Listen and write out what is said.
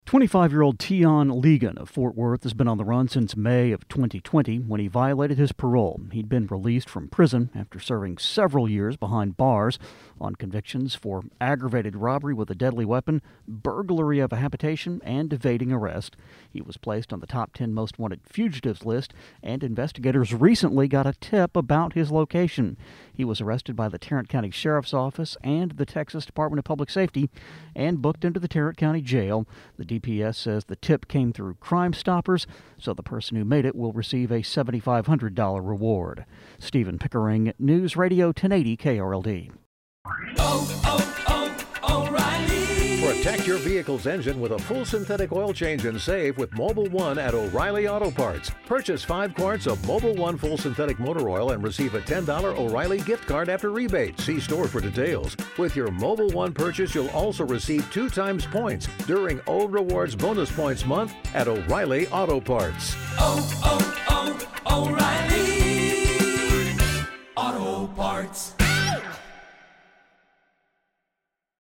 25-year-old Tion Ligon of Fort Worth has been on the run since May of 2020 when he violated his parole. He'd been released from prison after serving several years behind bars on convictions for aggravated robbery with a deadly weapon, burglary of a habitation, and evading arrest. He was placed on the top 10 most wanted fugitives list, and investigators recently got a tip about his location. He was arrested by the Tarrant County Sheriff's Office and the Texas Department of Public Safety and booked into the Tarrant County Jail. The DPS says the tip came through Crime Stoppers, so the person who made it will receive a $7,500 reward. Stephen Pickering, News Radio 1080 KRLD. O'Reilly. Protect your vehicle's engine with a full synthetic oil change and save with Mobil 1 at O'Reilly Auto Parts. Purchase 5 quarts of Mobil 1 full synthetic motor oil and receive a $10 O'Reilly gift card after rebate. See store for details. With your Mobil 1 purchase, you'll also receive 2 times points during O Rewards Bonus Points Month at O'Reilly Auto Parts. O'Reilly.